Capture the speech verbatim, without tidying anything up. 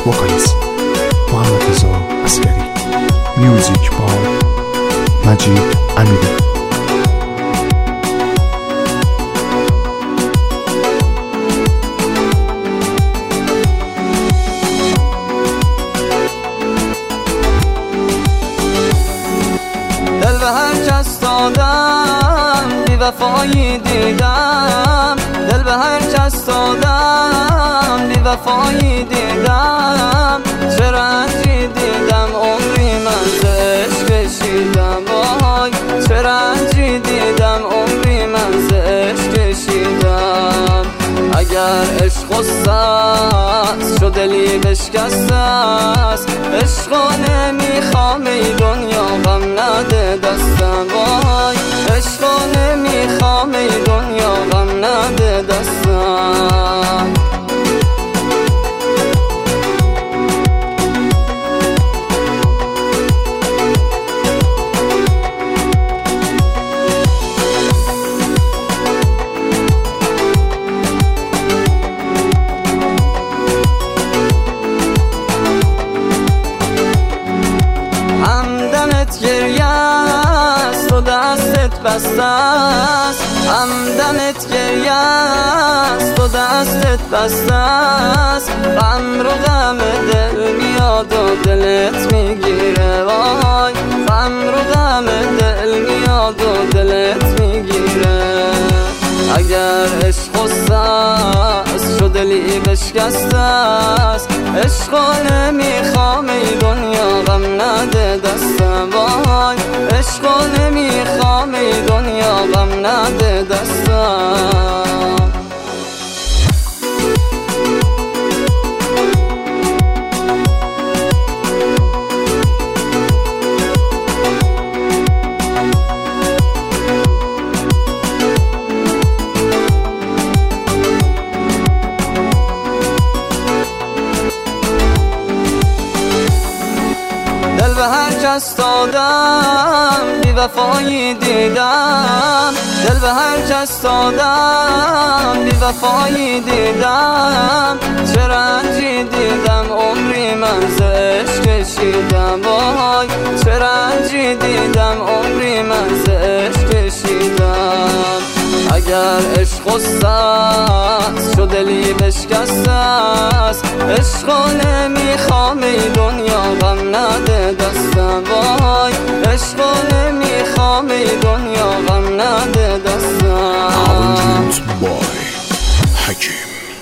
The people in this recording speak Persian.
vocalist محمد رضا عسکری، میوزیک با مجید امیری. دل به هر کس دادم، بی وفایی دیدم. دل به هر کس دادم، بی وفایی دیدم. چه رنجی دیدم عمری من ز عشق کشیدم. وای چه رنجی دیدم عمری من ز عشق کشیدم. اگر عشق غصه است شو دلی بشکسته است. عشقو نمیخوام ای دنیا غم نده دستم. وای عشقو نمیخوام ای دنیا غم نده دستم. گریه است و دستت بسته است. همدمت گریه است و دستت بسته است. غم رو غم دل میاد و دلت میگیره. وای غم رو غم دل میاد و دلت میگیره. اگر عشق غصه است شو دلی بشکسته است. عشقو نمیخوام ای دنیا غم نده دستم. وای عشقو نمیخوام ای دنیا غم نده دستم. دل به هر کس دادم، بی وفایی دیدم. دل به هر کس دادم، بی وفایی دیدم. چه رنجی دیدم عمری من ز عشق کشیدم. وای چه رنجی دیدم عمری من ز عشق کشیدم. اگر عشق غصه است شو دلی بشکسته است. عشقو نمیخوام ای دنیا غم نده دستم. وای عشقو نمیخوام ای دنیا غم نده دستم. بای حکیم.